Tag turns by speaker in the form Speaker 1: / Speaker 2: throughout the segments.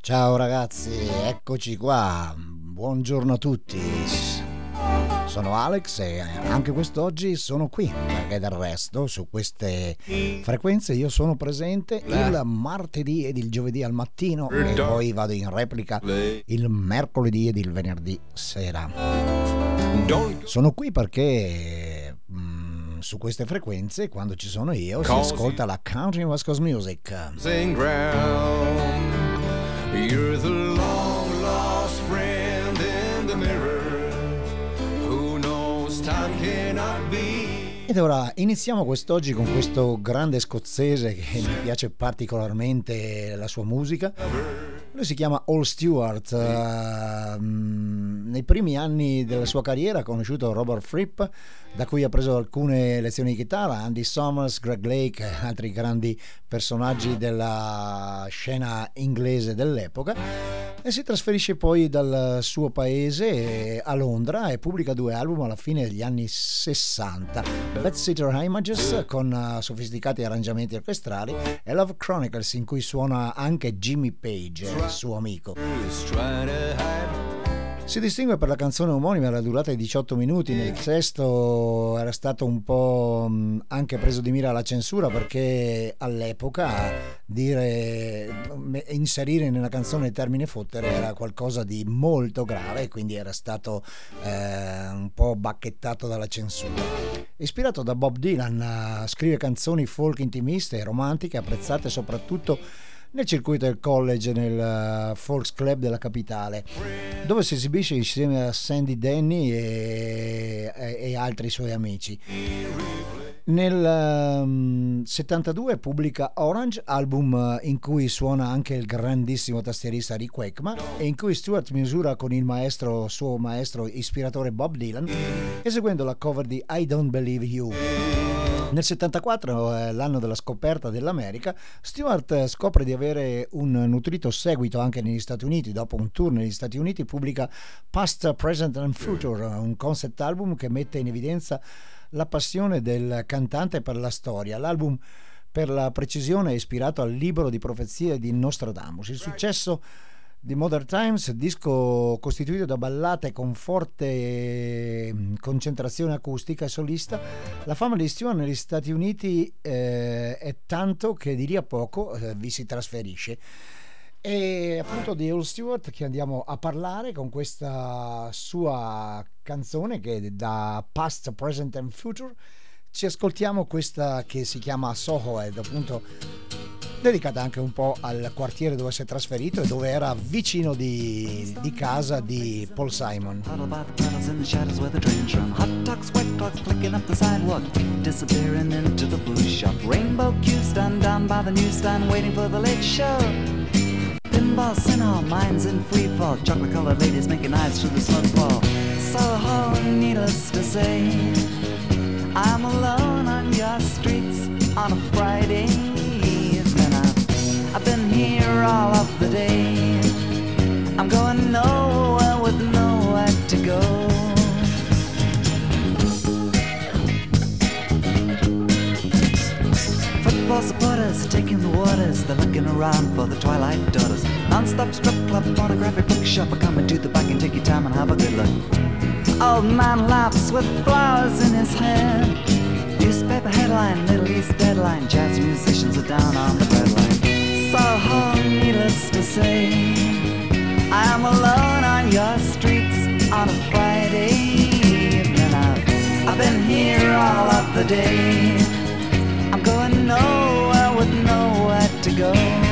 Speaker 1: Ciao ragazzi, eccoci qua, buongiorno a tutti. Sono Alex e anche quest'oggi sono qui, perché del resto su queste frequenze io sono presente il martedì ed il giovedì al mattino e poi vado in replica il mercoledì ed il venerdì sera. Sono qui perché su queste frequenze, quando ci sono io, si ascolta la Country West Coast Music.
Speaker 2: You're the long lost friend in the mirror who knows time cannot be.
Speaker 1: Ed ora iniziamo quest'oggi con questo grande scozzese che mi piace particolarmente la sua musica. Lui si chiama Al Stewart. Nei primi anni della sua carriera ha conosciuto Robert Fripp, da cui ha preso alcune lezioni di chitarra, Andy Summers, Greg Lake e altri grandi personaggi della scena inglese dell'epoca, e si trasferisce poi dal suo paese a Londra e pubblica 2 album alla fine degli anni 60: Bedsitter Images con sofisticati arrangiamenti orchestrali e Love Chronicles, in cui suona anche Jimmy Page, suo amico. Si distingue per la canzone omonima, la durata di 18 minuti. Nel testo era stato un po' anche preso di mira alla censura, perché all'epoca inserire nella canzone il termine fottere era qualcosa di molto grave, e quindi era stato un po' bacchettato dalla censura. Ispirato da Bob Dylan, scrive canzoni folk intimiste e romantiche, apprezzate soprattutto nel circuito del college, nel Folks Club della capitale, dove si esibisce insieme a Sandy Denny e altri suoi amici. Nel 72 pubblica Orange, album in cui suona anche il grandissimo tastierista Rick Wakeman e in cui Stewart misura con il suo maestro ispiratore Bob Dylan, eseguendo la cover di I Don't Believe You. Nel 74, l'anno della scoperta dell'America, Stewart scopre di avere un nutrito seguito anche negli Stati Uniti. Dopo un tour negli Stati Uniti pubblica Past, Present and Future, un concept album che mette in evidenza la passione del cantante per la storia. L'album, per la precisione, è ispirato al libro di profezie di Nostradamus. Il successo di Modern Times, disco costituito da ballate con forte concentrazione acustica e solista, la fama di Stewart negli Stati Uniti è tanto che di lì a poco vi si trasferisce. E appunto di Al Stewart che andiamo a parlare con questa sua canzone, che da Past, Present and Future ci ascoltiamo questa che si chiama Soho Head, appunto dedicata anche un po' al quartiere dove si è trasferito e dove era vicino di casa di Paul Simon.
Speaker 3: Pinballs in our minds in free fall, chocolate colored ladies making eyes through the smoke wall. Soho, needless to say, I'm alone on your streets on a Friday evening. I've been here all of the day. I'm going nowhere with nowhere to go. Football supporters are taking the waters. They're looking around for the Twilight Daughters. Non-stop strip club, pornographic bookshop. Come into the back and take your time and have a good look. Old man laughs with flowers in his hair. Newspaper headline, Middle East deadline. Jazz musicians are down on the breadline. Soho, needless to say, I am alone on your streets on a Friday evening. I've been here all of the day. I'm going nowhere with nowhere to go.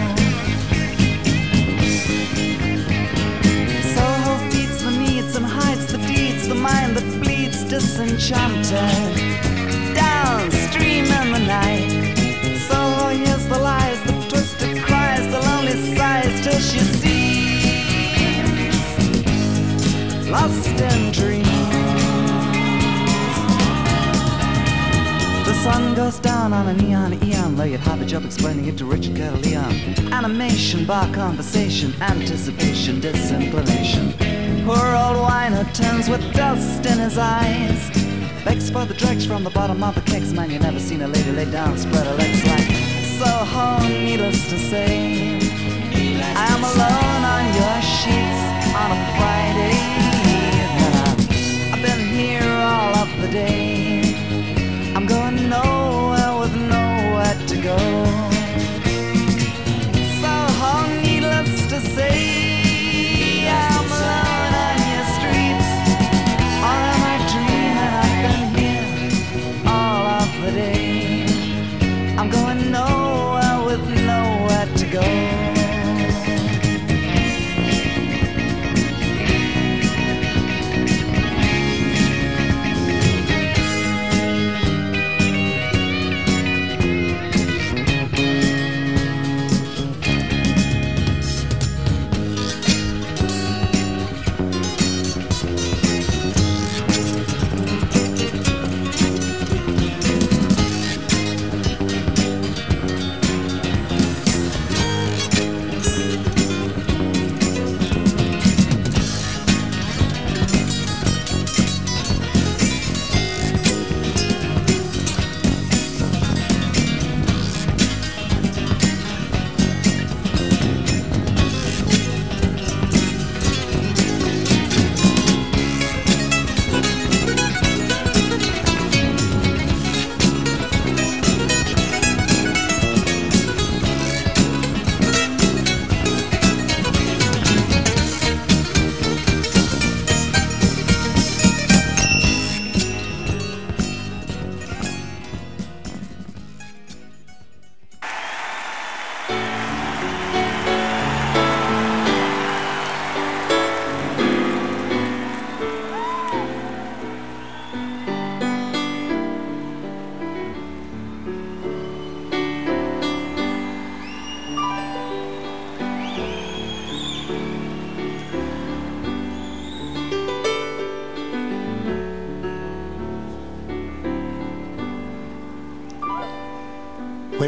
Speaker 3: Soho feeds the needs and hides the deeds, the mind that bleeds disenchanted. Downstream in the night, Soho hears the lies, the twisted cries, the lonely sighs, till she seems lost in dreams. The sun goes down on a neon eon, though you'd have a job explaining it to Richard Kettle Leon. Animation, bar conversation, anticipation, disinclination. Poor old whiner turns with dust in his eyes, begs for the dregs from the bottom of the kegs. Man, you never seen a lady lay down, spread her legs like Soho, needless to say, I am alone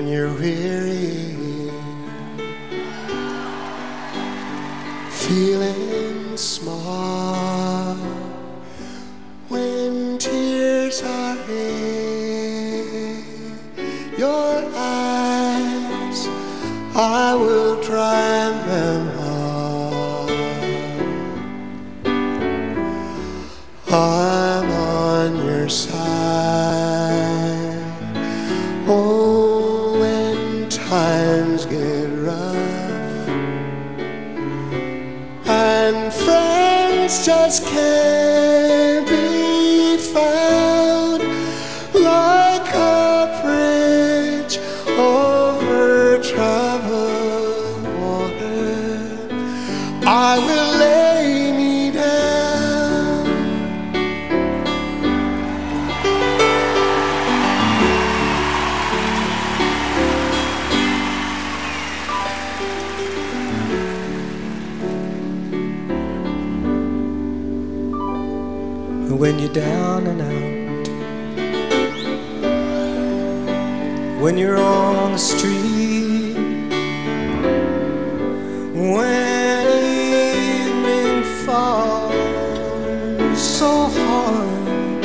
Speaker 4: you're weary, feeling small, when tears are in your eyes, I will dry them all. I'm on your side. Oh, when times get rough and friends just can't be found, like a bridge over troubled water, I will lay me down.
Speaker 5: When you're down and out, when you're on the street, when evening falls so hard,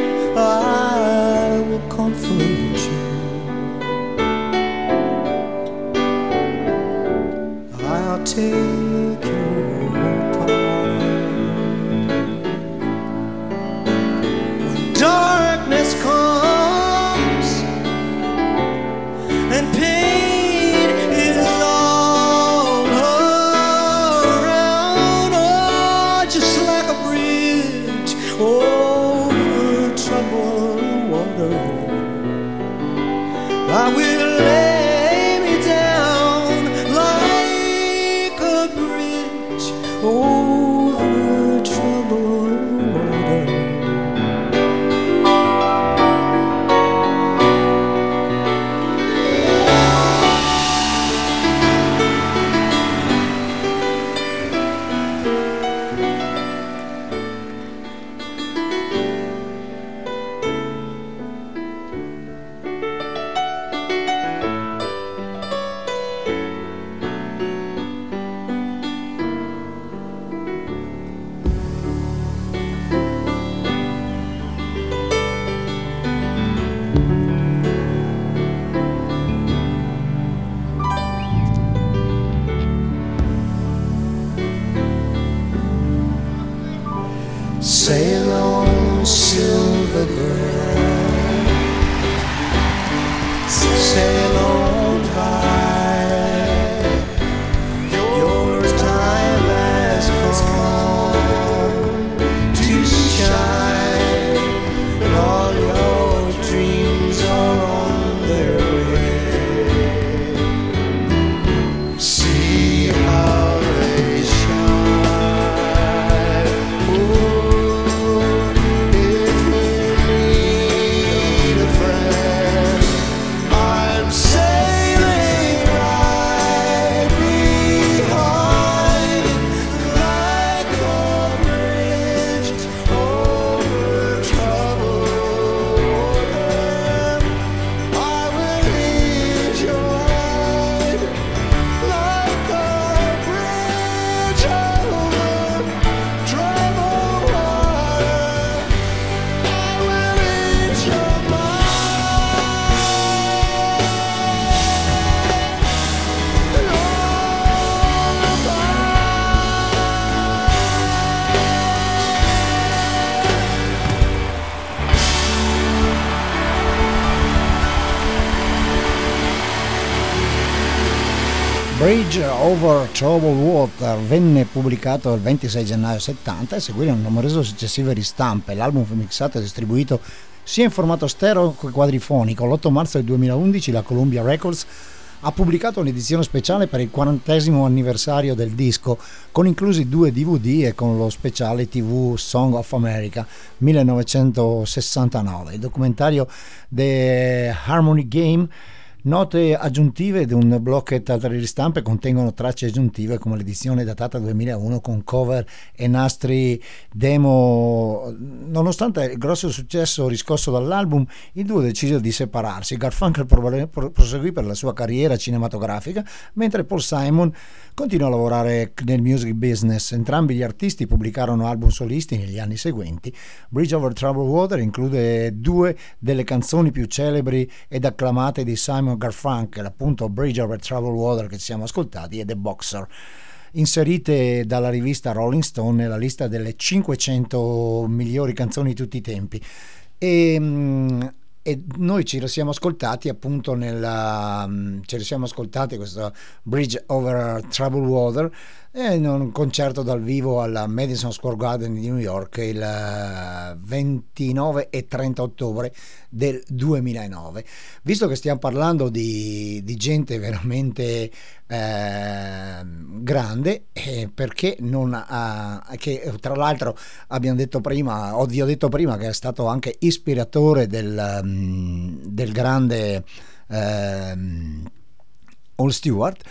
Speaker 5: I will comfort you. I'll take your part. Darkness comes and pain is all around. Oh, just like a bridge over troubled water, I will lay me down like a bridge over troubled water.
Speaker 4: Sail on, silver bird, sail on high. Your time has come to shine, and all your dreams are on their way. See how they shine. Oh, if you need a friend, I'm sailing right behind, like a bridge over troubled water. I will lead you wide, like a bridge over troubled water. I will lead you
Speaker 1: Bridge Over Troubled Water venne pubblicato il 26 gennaio 70 e seguirono numerose successive ristampe. L'album fu mixato e distribuito sia in formato stereo che quadrifonico. L'8 marzo del 2011 la Columbia Records ha pubblicato un'edizione speciale per il 40° anniversario del disco, con inclusi 2 DVD e con lo speciale TV Song of America 1969. Il documentario The Harmony Game Note aggiuntive di un blocchetto altre ristampe contengono tracce aggiuntive come l'edizione datata 2001 con cover e nastri demo. Nonostante il grosso successo riscosso dall'album, il duo decise di separarsi. Garfunkel proseguì per la sua carriera cinematografica, mentre Paul Simon continuò a lavorare nel music business. Entrambi gli artisti pubblicarono album solisti negli anni seguenti. Bridge Over Troubled Water include due delle canzoni più celebri ed acclamate di Simon Garfunkel, appunto Bridge Over Troubled Water che ci siamo ascoltati e The Boxer, inserite dalla rivista Rolling Stone nella lista delle 500 migliori canzoni di tutti i tempi. E noi ce lo siamo ascoltati appunto questo Bridge Over Troubled Water in un concerto dal vivo alla Madison Square Garden di New York il 29 e 30 ottobre del 2009. Visto che stiamo parlando di gente veramente grande, perché non che tra l'altro vi ho detto prima che è stato anche ispiratore del grande Al Stewart,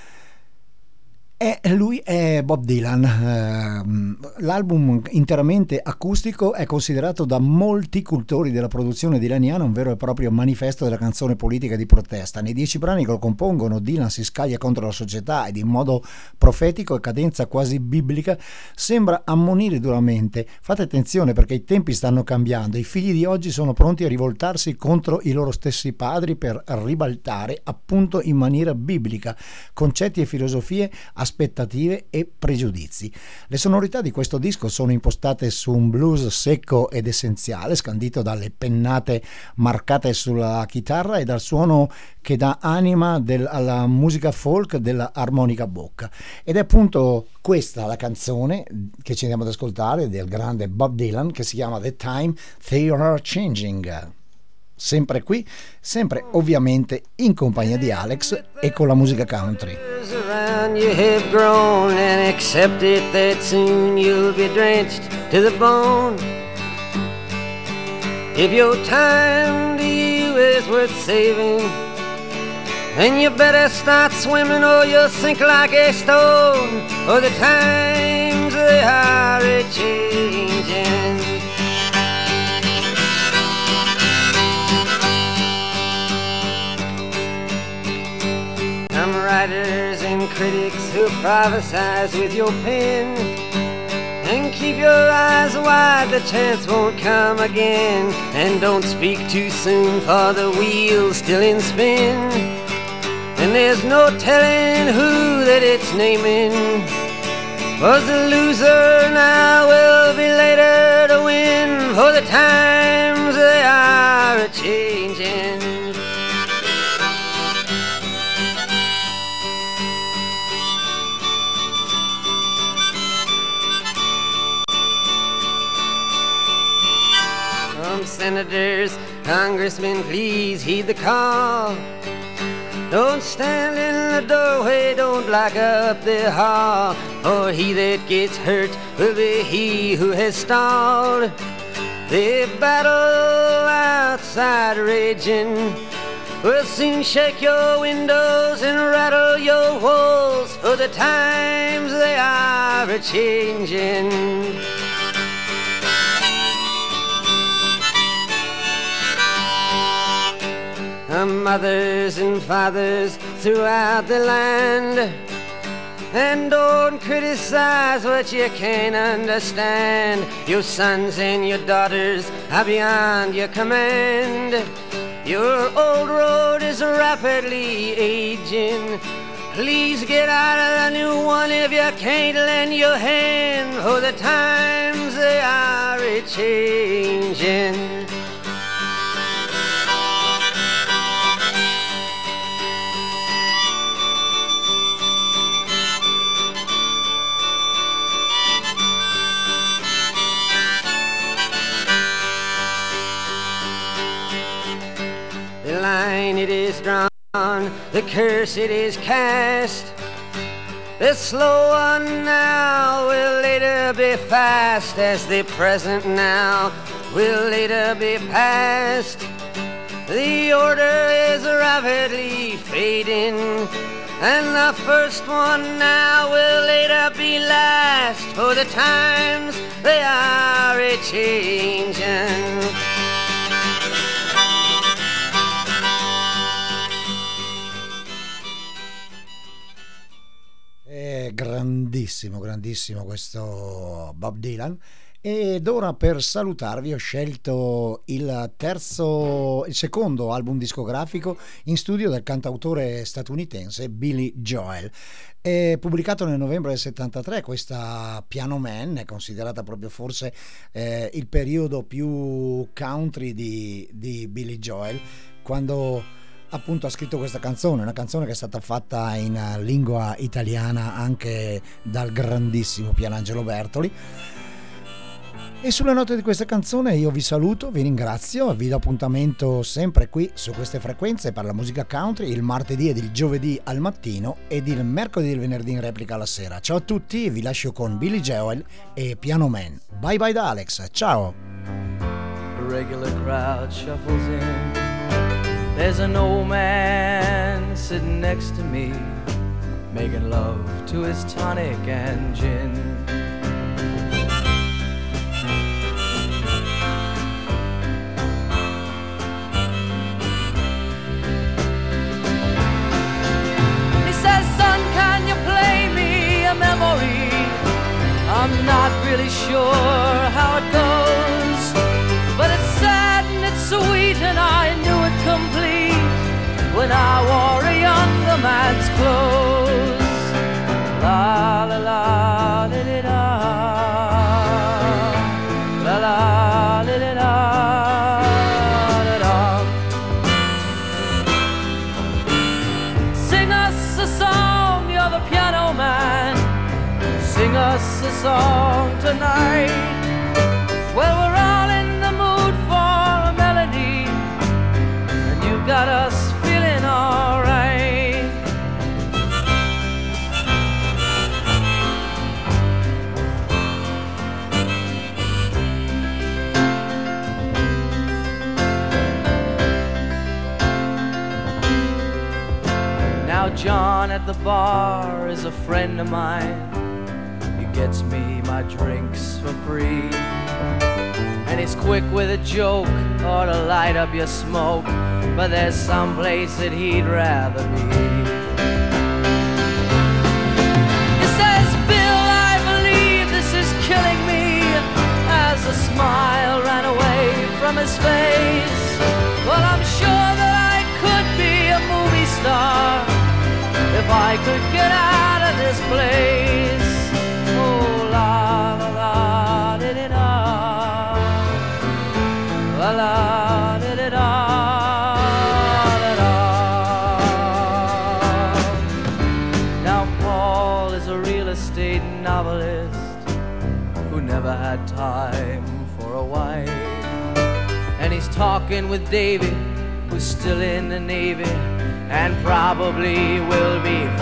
Speaker 1: e lui è Bob Dylan. L'album interamente acustico è considerato da molti cultori della produzione dylaniana un vero e proprio manifesto della canzone politica di protesta. Nei 10 brani che lo compongono, Dylan si scaglia contro la società ed in modo profetico e cadenza quasi biblica sembra ammonire duramente: fate attenzione perché i tempi stanno cambiando, i figli di oggi sono pronti a rivoltarsi contro i loro stessi padri per ribaltare appunto in maniera biblica concetti e filosofie, aspettative e pregiudizi. Le sonorità di questo disco sono impostate su un blues secco ed essenziale, scandito dalle pennate marcate sulla chitarra e dal suono che dà anima alla musica folk della armonica a bocca. Ed è appunto questa la canzone che ci andiamo ad ascoltare del grande Bob Dylan, che si chiama The Time They Are Changing. Sempre qui, sempre ovviamente in compagnia di Alex e con la musica country.
Speaker 6: Around you have grown and accept it that soon you'll be drenched to the bone. If your time to you is worth saving, then you better start swimming or you'll sink like a stone. Or the times they are a-changing. Writers and critics who prophesize with your pen, and keep your eyes wide, the chance won't come again. And don't speak too soon, for the wheel's still in spin, and there's no telling who that it's naming. Was the loser now will be later to win, for the times they are a-changing. Senators, congressmen, please heed the call. Don't stand in the doorway, don't block up the hall, for he that gets hurt will be he who has stalled. The battle outside raging will soon shake your windows and rattle your walls, for the times they are a-changing. Mothers and fathers throughout the land, and don't criticize what you can't understand. Your sons and your daughters are beyond your command. Your old road is rapidly aging. Please get out of the new one if you can't lend your hand, for the times they are a-changing. It is drawn, the curse it is cast. The slow one now will later be fast, as the present now will later be past. The order is rapidly fading, and the first one now will later be last, for the times they are a-changin'.
Speaker 1: È grandissimo, grandissimo questo Bob Dylan. Ed ora per salutarvi ho scelto il secondo album discografico in studio del cantautore statunitense Billy Joel. È pubblicato nel novembre del 73, questa Piano Man è considerata proprio forse il periodo più country di Billy Joel, quando appunto ha scritto questa canzone, una canzone che è stata fatta in lingua italiana anche dal grandissimo Pierangelo Bertoli. E sulle note di questa canzone io vi saluto, vi ringrazio, vi do appuntamento sempre qui su queste frequenze per la musica country il martedì ed il giovedì al mattino ed il mercoledì e il venerdì in replica alla sera. Ciao a tutti, vi lascio con Billy Joel e Piano Man. Bye bye da Alex, ciao!
Speaker 7: A regular crowd shuffles in. There's an old man sitting next to me, making love to his tonic and gin. Memory. I'm not really sure how it goes, but it's sad and it's sweet, and I knew it complete when I wore a younger man's clothes. La la la la la la la la la la. Sing us a song, you're the piano man. Sing us a song tonight. Well, we're all in the mood for a melody, and you've got us feeling alright. Now John at the bar is a friend of mine. Gets me my drinks for free, and he's quick with a joke or to light up your smoke, but there's some place that he'd rather be. He says, Bill, I believe this is killing me, as a smile ran away from his face. Well, I'm sure that I could be a movie star if I could get out of this place. Oh, la la la da da da, la la da da da da. Now Paul is a real estate novelist who never had time for a wife, and he's talking with Davy, who's still in the Navy and probably will be